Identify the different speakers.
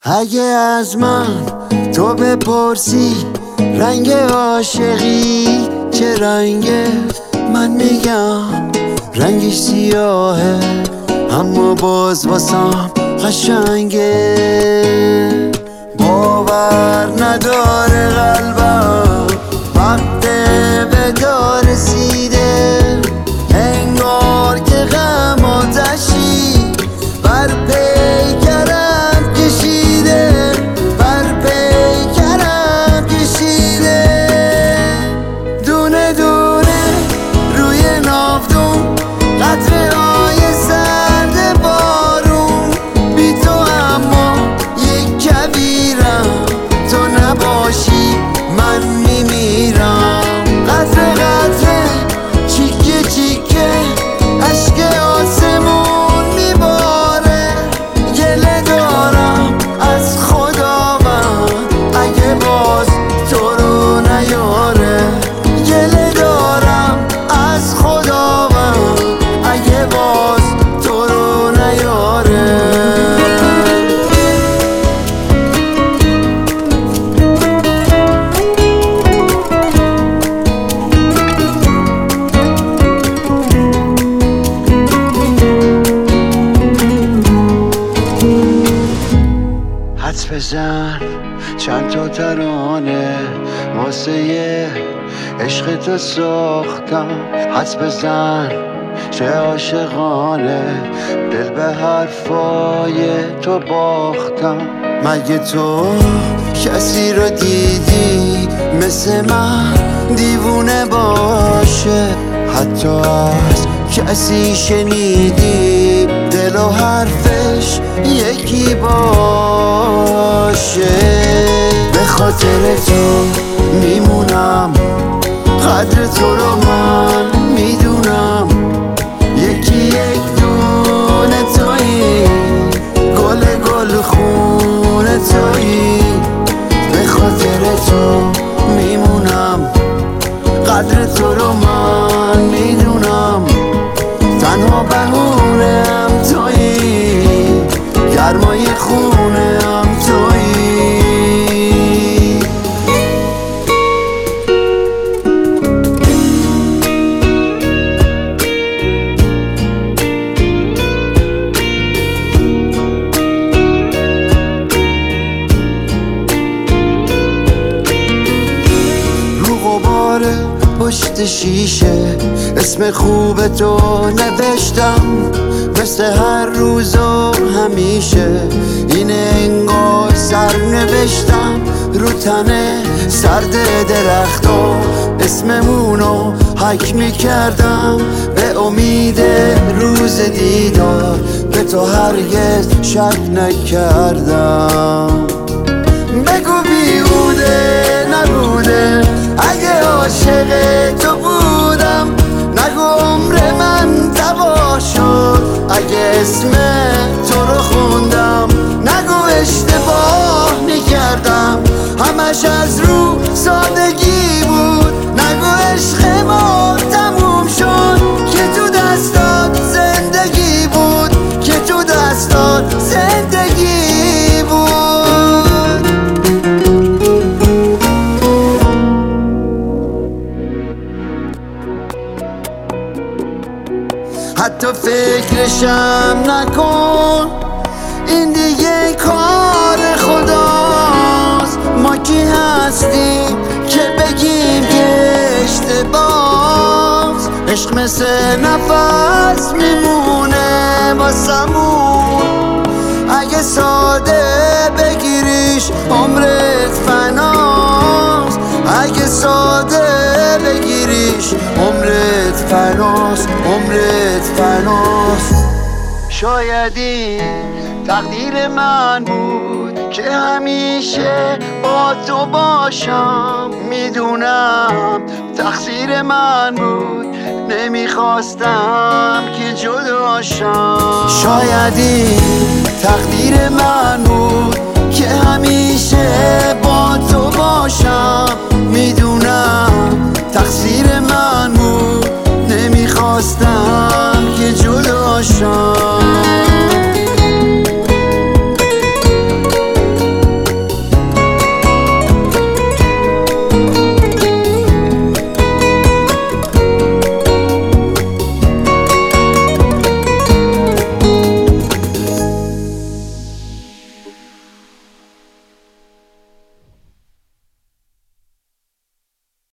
Speaker 1: اگه از من تو بپرسی رنگ عاشقی چه رنگه، من میگم رنگش سیاهه، اما باز واسم قشنگه. باور نداره قلبم وقت ودا رسیده، انگار که غم آتشی بر پیکرم کشیده، بر پیکرم کشیده. دونه دونه روی ناودون قطره های سرد بارون، بی تو اما یک کبیرم، تو نباشی من میمیرم. قطره قطره چیکه چیکه عشق آسمون میباره، گله دارم از خداوند اگه باز تو رو نیاره، گله دارم از خداوند اگه باز تو رو نیاره. حدس بزن چند تا ترانه واسه عشق تو ساختم، حدس بزن چه عاشقانه دل به حرفای تو باختم. مگه تو کسی رو دیدی مثل من دیوونه باشه، حتی از کسی شنیدی دل و حرفش یکی باشه؟ به خاطر تو میمونم، قدر تو رو من میدونم، یکی یک دونه تویی، گل گل خون تویی. به خاطر تو میمونم، قدر تو رو من میدونم، تنها بهونم تویی، گرمای خونم تویی. رو غبار پشت شیشه اسم خوب تو نوشتم، مثل هر روز و همیشه اینه انگار سر نوشتم رو تنه سرد درختا، اسممونو حک میکردم به امید روز دیدار، به تو هرگز شک نکردم. بگو بیهوده نبوده اگه عاشق تو بودم، نگو عمر من تباه شد اگه اسم تو رو خوندم، نگو اشتباه میکردم همش از رو سادگی بود، نگو عشق ما تموم شد که تو دستات زندگی بود، که تو دستات زندگی بود. حتی فکرشم نکن، این دیگه کار خداست، ما کی هستیم که بگیم که اشتباهست. عشق مثل نفس میمونه واسمون، اگه ساده بگیریش عمرت فناست، اگه ساده بگیریش عمرت فناست، عمرت فناست. شاید این تقدیر من بود که همیشه با تو باشم، میدونم تقصیر من بود نمیخواستم که جداشم. شاید این